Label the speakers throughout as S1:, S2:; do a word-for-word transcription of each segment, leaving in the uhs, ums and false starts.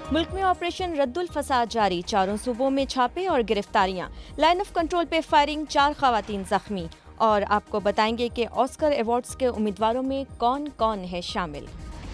S1: ملک میں آپریشن رد الفساد جاری، چاروں صوبوں میں چھاپے اور گرفتاریاں، لائن آف کنٹرول پہ فائرنگ، چار خواتین زخمی۔ اور آپ کو بتائیں گے کہ آسکر ایوارڈز کے امیدواروں میں کون کون ہے شامل۔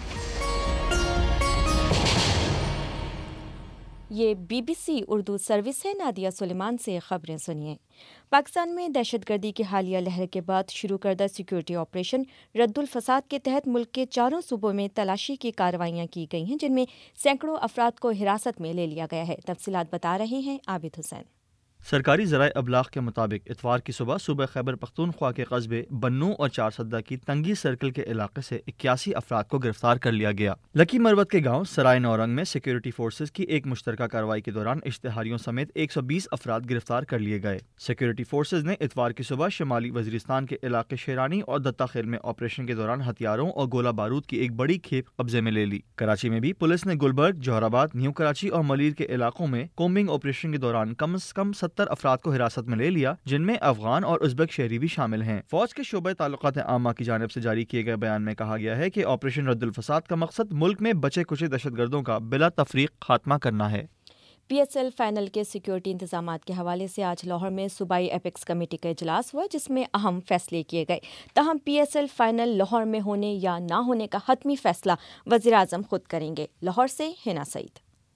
S1: یہ B B C Urdu service ہے، نادیہ سلیمان سے خبریں سنیے۔ پاکستان میں دہشت گردی کی حالیہ لہر کے بعد شروع کردہ سیکورٹی آپریشن رد الفساد کے تحت ملک کے چاروں صوبوں میں تلاشی کی کارروائیاں کی گئی ہیں، جن میں سینکڑوں افراد کو حراست میں لے لیا گیا ہے۔ تفصیلات بتا رہے ہیں عابد حسین۔
S2: سرکاری ذرائع ابلاغ کے مطابق اتوار کی صبح صوبہ خیبر پختونخوا کے قصبے بنو اور چار سدہ کی تنگی سرکل کے علاقے سے اکیاسی افراد کو گرفتار کر لیا گیا۔ لکی مروت کے گاؤں سرائے نورنگ میں سیکورٹی فورسز کی ایک مشترکہ کارروائی کے دوران اشتہاریوں سمیت ایک سو بیس افراد گرفتار کر لیے گئے۔ سیکورٹی فورسز نے اتوار کی صبح شمالی وزیرستان کے علاقے شیرانی اور دتا خیل میں آپریشن کے دوران ہتھیاروں اور گولہ بارود کی ایک بڑی کھیپ قبضے میں لے لی۔ کراچی میں بھی پولیس نے گلبرگ، جوہر آباد، نیو کراچی اور ملیر کے علاقوں میں کومبنگ آپریشن کے دوران کم از کم ستر افراد کو حراست میں لے لیا، جن میں افغان اور ازبک شہری بھی شامل ہیں۔ فوج کے شعبہ تعلقات عامہ کی جانب سے جاری کیے گئے بیان میں کہا گیا ہے کہ آپریشن رد الفساد کا مقصد ملک میں بچے کچے دہشت گردوں کا بلا تفریق خاتمہ کرنا ہے۔
S1: پی ایس ایل فائنل کے سیکورٹی انتظامات کے حوالے سے آج لاہور میں صوبائی ایپیکس کمیٹی کا اجلاس ہوا، جس میں اہم فیصلے کیے گئے۔ تاہم P S L final Lahore میں ہونے یا نہ ہونے کا حتمی فیصلہ وزیراعظم خود کریں گے۔ لاہور سے ہنا سعید۔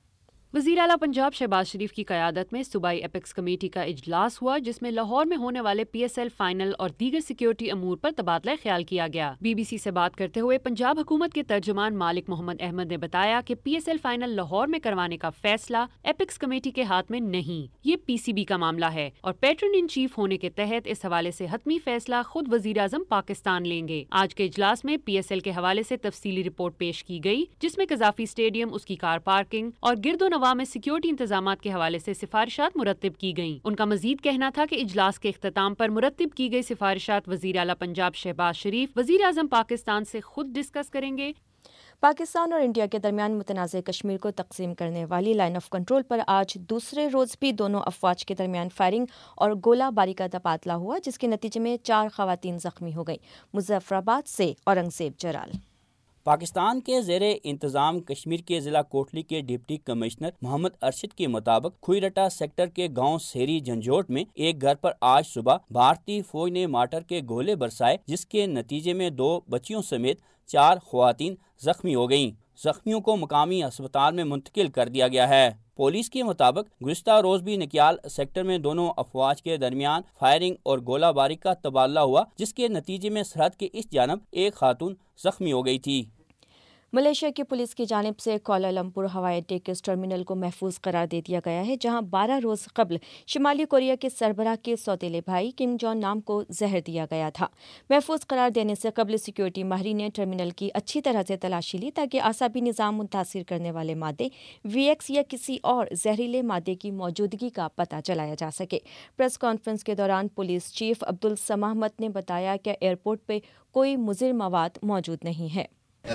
S3: وزیر اعلیٰ پنجاب شہباز شریف کی قیادت میں صوبائی ایپیکس کمیٹی کا اجلاس ہوا، جس میں لاہور میں ہونے والے پی ایس ایل فائنل اور دیگر سیکورٹی امور پر تبادلہ خیال کیا گیا۔ بی بی سی سے بات کرتے ہوئے پنجاب حکومت کے ترجمان مالک محمد احمد نے بتایا کہ P S L final Lahore میں کروانے کا فیصلہ ایپیکس کمیٹی کے ہاتھ میں نہیں، یہ پی سی بی کا معاملہ ہے اور پیٹرن ان چیف ہونے کے تحت اس حوالے سے حتمی فیصلہ خود وزیر اعظم پاکستان لیں گے۔ آج کے اجلاس میں پی ایس ایل کے حوالے سے تفصیلی رپورٹ پیش کی گئی، جس میں قذافی اسٹیڈیم، اس کی کار پارکنگ اور گرد و نواح میں سیکورٹی انتظامات کے حوالے سے سفارشات مرتب کی گئیں۔ ان کا مزید کہنا تھا کہ اجلاس کے اختتام پر مرتب کی گئی سفارشات وزیر اعلیٰ پنجاب شہباز شریف وزیر اعظم پاکستان سے خود ڈسکس کریں گے۔
S1: پاکستان اور انڈیا کے درمیان متنازع کشمیر کو تقسیم کرنے والی لائن آف کنٹرول پر آج دوسرے روز بھی دونوں افواج کے درمیان فائرنگ اور گولہ باری کا تبادلہ ہوا، جس کے نتیجے میں چار خواتین زخمی ہو گئیں۔ مظفر آباد سے اورنگزیب جرال۔
S4: پاکستان کے زیر انتظام کشمیر کے ضلع کوٹلی کے ڈپٹی کمشنر محمد ارشد کے مطابق کھوئی رٹا سیکٹر کے گاؤں سیری جھنجھوٹ میں ایک گھر پر آج صبح بھارتی فوج نے مارٹر کے گولے برسائے، جس کے نتیجے میں دو بچیوں سمیت چار خواتین زخمی ہو گئیں۔ زخمیوں کو مقامی ہسپتال میں منتقل کر دیا گیا ہے۔ پولیس کے مطابق گزشتہ روز بھی نکیال سیکٹر میں دونوں افواج کے درمیان فائرنگ اور گولہ باری کا تبادلہ ہوا، جس کے نتیجے میں سرحد کے اس جانب ایک خاتون زخمی ہو گئی تھی۔
S1: ملیشیا کی پولیس کی جانب سے کوالالمپور ہوائی اڈے کے اس ٹرمینل کو محفوظ قرار دے دیا گیا ہے، جہاں بارہ روز قبل شمالی کوریا کے سربراہ کے سوتیلے بھائی کم جون نام کو زہر دیا گیا تھا۔ محفوظ قرار دینے سے قبل سیکورٹی ماہرین نے ٹرمینل کی اچھی طرح سے تلاشی لی، تاکہ اعصابی نظام متاثر کرنے والے مادے وی ایکس یا کسی اور زہریلے مادے کی موجودگی کا پتہ چلایا جا سکے۔ پریس کانفرنس کے دوران پولیس چیف عبدالسماحمد نے بتایا کہ ایئرپورٹ پہ کوئی مضر مواد موجود نہیں ہے۔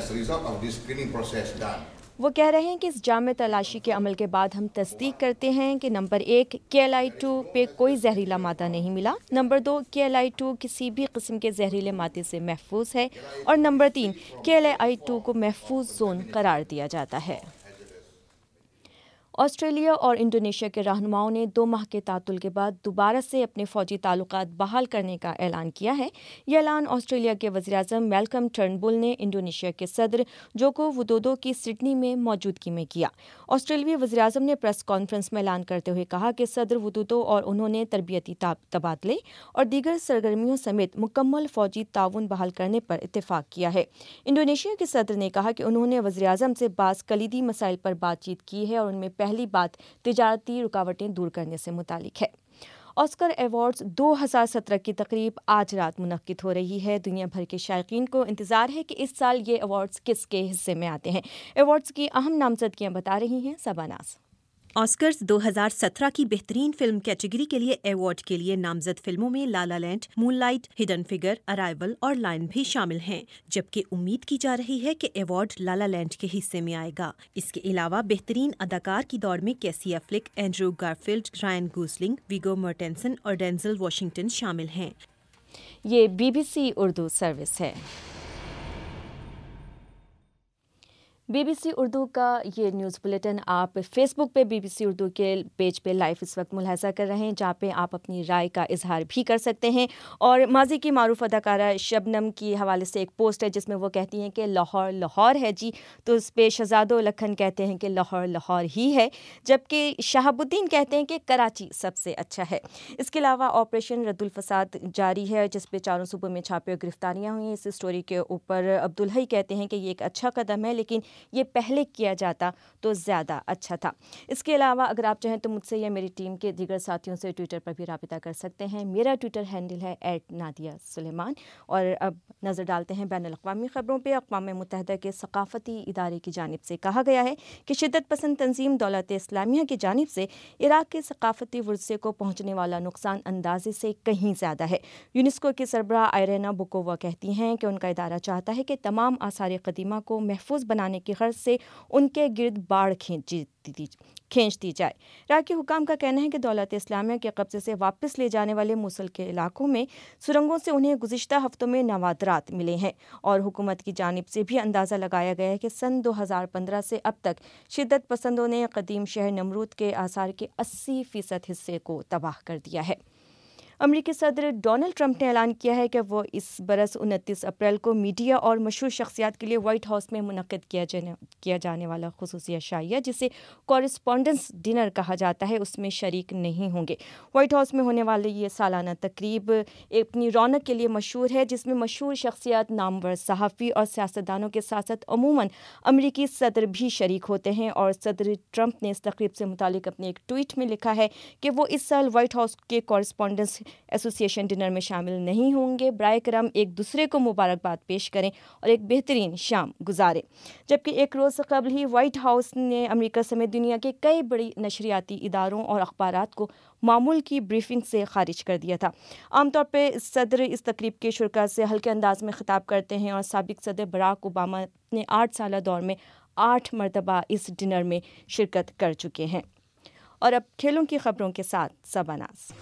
S1: وہ کہہ رہے ہیں کہ اس جامع تلاشی کے عمل کے بعد ہم تصدیق کرتے ہیں کہ نمبر ایک کے ایل آئی ٹو پہ کوئی زہریلا مادہ نہیں ملا، نمبر دو کے ایل آئی ٹو کسی بھی قسم کے زہریلے مادے سے محفوظ ہے، اور نمبر تین کے ایل آئی ٹو کو محفوظ زون قرار دیا جاتا ہے۔ آسٹریلیا اور انڈونیشیا کے رہنماؤں نے دو ماہ کے تعطل کے بعد دوبارہ سے اپنے فوجی تعلقات بحال کرنے کا اعلان کیا ہے۔ یہ اعلان آسٹریلیا کے وزیراعظم میلکم ٹرنبل نے انڈونیشیا کے صدر جوکو ودودو کی سڈنی میں موجودگی میں کیا۔ آسٹریلوی وزیراعظم نے پریس کانفرنس میں اعلان کرتے ہوئے کہا کہ صدر ودودو اور انہوں نے تربیتی تبادلے اور دیگر سرگرمیوں سمیت مکمل فوجی تعاون بحال کرنے پر اتفاق کیا ہے۔ انڈونیشیا کے صدر نے کہا کہ انہوں نے وزیراعظم سے بعض کلیدی مسائل پر بات چیت کی ہے، اور ان میں پہلی بات تجارتی رکاوٹیں دور کرنے سے متعلق ہے۔ آسکر ایوارڈز دو ہزار سترہ کی تقریب آج رات منعقد ہو رہی ہے۔ دنیا بھر کے شائقین کو انتظار ہے کہ اس سال یہ ایوارڈز کس کے حصے میں آتے ہیں۔ ایوارڈز کی اہم نامزدگیاں بتا رہی ہیں سباناز۔
S5: آسکرز دو ہزار سترہ کی بہترین فلم کیٹیگری کے لیے ایوارڈ کے لیے نامزد فلموں میں La La Land, Moonlight, Hidden Figure, Arrival اور لائن بھی شامل ہیں، جبکہ امید کی جا رہی ہے کہ ایوارڈ لا لا لینڈ کے حصے میں آئے گا۔ اس کے علاوہ بہترین اداکار کی دوڑ میں Casey Affleck, Andrew Garfield, Ryan Gosling, Viggo Mortensen اور ڈینزل واشنگٹن شامل ہیں۔
S1: یہ B B C Urdu service ہے۔ بی بی سی اردو کا یہ نیوز بلیٹن آپ فیس بک پہ بی بی سی اردو کے پیج پہ لائیو اس وقت ملاحظہ کر رہے ہیں، جہاں پہ آپ اپنی رائے کا اظہار بھی کر سکتے ہیں۔ اور ماضی کی معروف اداکارہ شبنم کی حوالے سے ایک پوسٹ ہے جس میں وہ کہتی ہیں کہ لاہور لاہور ہے جی، تو اس پہ شہزاد و لکھن کہتے ہیں کہ لاہور لاہور ہی ہے، جبکہ شہاب الدین کہتے ہیں کہ کراچی سب سے اچھا ہے۔ اس کے علاوہ آپریشن رد الفساد جاری ہے جس پہ چاروں صوبوں میں چھاپے اور گرفتاریاں ہوئی ہیں۔ اس اسٹوری کے اوپر عبدالحی کہتے ہیں کہ یہ ایک اچھا قدم ہے، لیکن یہ پہلے کیا جاتا تو زیادہ اچھا تھا۔ اس کے علاوہ اگر آپ چاہیں تو مجھ سے یا میری ٹیم کے دیگر ساتھیوں سے ٹویٹر پر بھی رابطہ کر سکتے ہیں۔ میرا ٹویٹر ہینڈل ہے ایٹ نادیہ سلیمان۔ اور اب نظر ڈالتے ہیں بین الاقوامی خبروں پہ۔ اقوام متحدہ کے ثقافتی ادارے کی جانب سے کہا گیا ہے کہ شدت پسند تنظیم دولت اسلامیہ کی جانب سے عراق کے ثقافتی ورثے کو پہنچنے والا نقصان اندازے سے کہیں زیادہ ہے۔ یونیسکو کی سربراہ آئرینا بوکووا کہتی ہیں کہ ان کا ادارہ چاہتا ہے کہ تمام آثار قدیمہ کو محفوظ بنانے کی غرض سے ان کے گرد باڑ کھینچی کھینچ دی جائے۔ عراقی حکام کا کہنا ہے کہ دولت اسلامیہ کے قبضے سے واپس لے جانے والے موصل کے علاقوں میں سرنگوں سے انہیں گزشتہ ہفتوں میں نوادرات ملے ہیں، اور حکومت کی جانب سے بھی اندازہ لگایا گیا ہے کہ سن دو ہزار پندرہ سے اب تک شدت پسندوں نے قدیم شہر نمرود کے آثار کے اسی فیصد حصے کو تباہ کر دیا ہے۔ امریکی صدر ڈونلڈ ٹرمپ نے اعلان کیا ہے کہ وہ اس برس انتیس اپریل کو میڈیا اور مشہور شخصیات کے لیے وائٹ ہاؤس میں منعقد کیا جانے کیا جانے والا خصوصی عشائیہ جسے کورسپونڈنس ڈنر کہا جاتا ہے اس میں شریک نہیں ہوں گے۔ وائٹ ہاؤس میں ہونے والی یہ سالانہ تقریب اپنی رونق کے لیے مشہور ہے، جس میں مشہور شخصیات، نامور صحافی اور سیاستدانوں کے ساتھ ساتھ عموماً امریکی صدر بھی شریک ہوتے ہیں۔ اور صدر ٹرمپ نے اس تقریب سے متعلق اپنے ایک ٹویٹ میں لکھا ہے کہ وہ اس سال وائٹ ہاؤس کے کورسپونڈنس ایسوسی ایشن ڈنر میں شامل نہیں ہوں گے۔ برائے کرم ایک دوسرے کو مبارکباد پیش کریں اور ایک بہترین شام گزاریں۔ جبکہ ایک روز قبل ہی وائٹ ہاؤس نے امریکہ سمیت دنیا کے کئی بڑی نشریاتی اداروں اور اخبارات کو معمول کی بریفنگ سے خارج کر دیا تھا۔ عام طور پہ صدر اس تقریب کے شرکاء سے ہلکے انداز میں خطاب کرتے ہیں، اور سابق صدر براک اوباما نے آٹھ سالہ دور میں آٹھ مرتبہ اس ڈنر میں شرکت کر چکے ہیں۔ اور اب کھیلوں کی خبروں کے ساتھ سباناز۔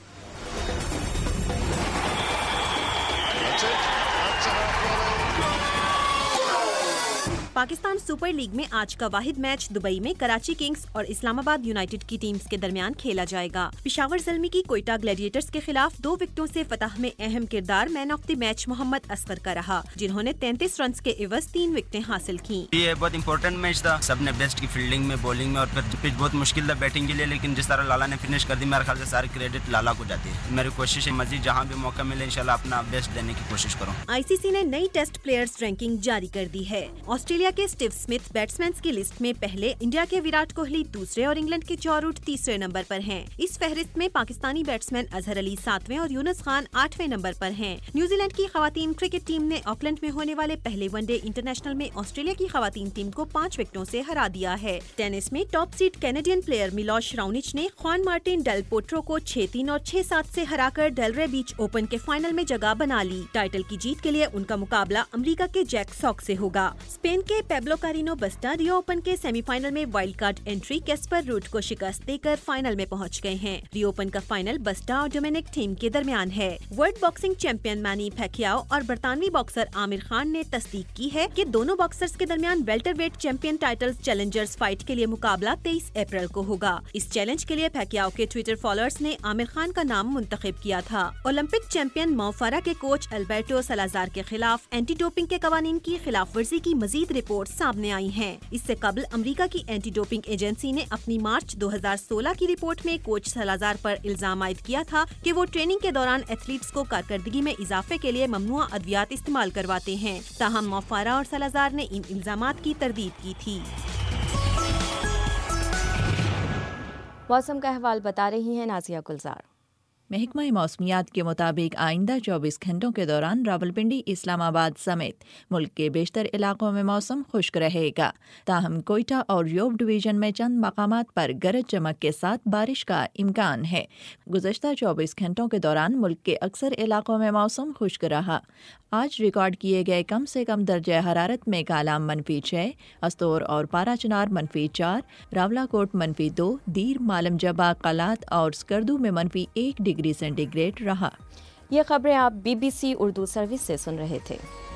S5: پاکستان سپر لیگ میں آج کا واحد میچ دبئی میں کراچی کنگز اور اسلام آباد یونائیٹڈ کی ٹیمز کے درمیان کھیلا جائے گا۔ پشاور زلمی کی کوئٹہ گلیڈیٹرز کے خلاف دو وکٹوں سے فتح میں اہم کردار man of the match Muhammad Asghar کا رہا، جنہوں نے تینتیس رنز کے عوض تین وکٹیں حاصل کیں۔
S6: یہ بہت امپورٹنٹ میچ تھا، سب نے بیسٹ کی فیلڈنگ میں، بولنگ میں، اور پھر پچ بہت مشکل تھا بیٹنگ کے لیے، لیکن جس طرح لالا نے فنش کر دی میرے خیال سے سارے کریڈٹ لالا کو جاتی ہے۔ میری کوشش ہے مزید جہاں بھی موقع ملے انشاءاللہ اپنا بیسٹ دینے کی کوشش کروں۔
S5: آئی سی سی نے نئی ٹیسٹ پلیئرز رینکنگ جاری کر دی ہے۔ آسٹریلیا کے اسٹیو اسمتھ بیٹسمینز کی لسٹ میں پہلے، انڈیا کے وراٹ کوہلی دوسرے اور انگلینڈ کے جو روٹ تیسرے نمبر پر ہیں۔ اس فہرست میں پاکستانی بیٹسمین اظہر علی ساتویں اور یونس خان آٹھویں نمبر پر ہیں۔ نیوزی لینڈ کی خواتین کرکٹ ٹیم نے آکلینڈ میں ہونے والے پہلے ون ڈے انٹرنیشنل میں آسٹریلیا کی خواتین ٹیم کو پانچ وکٹوں سے ہرا دیا ہے۔ ٹینس میں top seed Canadian player Milos Raonic نے خوان مارٹن ڈیل پوٹرو کو چھ تین اور چھ سات سے ہرا کر ڈیلرے بیچ اوپن کے فائنل میں جگہ بنا لی۔ ٹائٹل کی جیت کے لیے ان کا مقابلہ امریکہ کے جیک ساک سے ہوگا۔ اسپین کے Pablo Carreno Busta Rio Open کے سیمی فائنل میں wild card entry Casper Ruud کو شکست دے کر فائنل میں پہنچ گئے ہیں۔ ری اوپن کا فائنل بسٹا اور ڈومینک تھیم کے درمیان ہے۔ World boxing champion Manny Pacquiao اور برطانوی باکسر عامر خان نے تصدیق کی ہے کہ دونوں باکسرز کے درمیان welterweight champion title challengers fight کے لیے مقابلہ تیئیس اپریل کو ہوگا۔ اس چیلنج کے لیے پیکیاو کے ٹویٹر فالوورز نے عامر خان کا نام منتخب کیا تھا۔ اولمپک چیمپئن مو فارا کے کوچ البرٹو سلازار کے خلاف اینٹی ڈوپنگ کے قوانین کی خلاف ورزی کی مزید رپورٹ سامنے آئی ہیں۔ اس سے قبل امریکہ کی اینٹی ڈوپنگ ایجنسی نے اپنی مارچ دو ہزار سولہ کی رپورٹ میں کوچ سلازار پر الزام عائد کیا تھا کہ وہ ٹریننگ کے دوران ایتھلیٹس کو کارکردگی میں اضافے کے لیے ممنوعہ ادویات استعمال کرواتے ہیں۔ تاہم مو فارا اور سلازار نے ان الزامات کی تردید کی تھی۔
S1: موسم کا احوال بتا رہی ہیں نازیہ گلزار۔
S7: محکمہ موسمیات کے مطابق آئندہ چوبیس گھنٹوں کے دوران راولپنڈی، اسلام آباد سمیت ملک کے بیشتر علاقوں میں موسم خشک رہے گا، تاہم کوئٹہ اور یوب ڈویژن میں چند مقامات پر گرج چمک کے ساتھ بارش کا امکان ہے۔ گزشتہ چوبیس گھنٹوں کے دوران ملک کے اکثر علاقوں میں موسم خشک رہا۔ آج ریکارڈ کیے گئے کم سے کم درجہ حرارت میں کالام منفی چھ، استور اور پارا چنار منفی چار، راولا کوٹ منفی دو، دیر، مالم جبا، قلات اور سکردو میں منفی ایک ڈگری سینٹی گریڈ رہا۔
S1: یہ خبریں آپ B B C Urdu service سے سن رہے تھے۔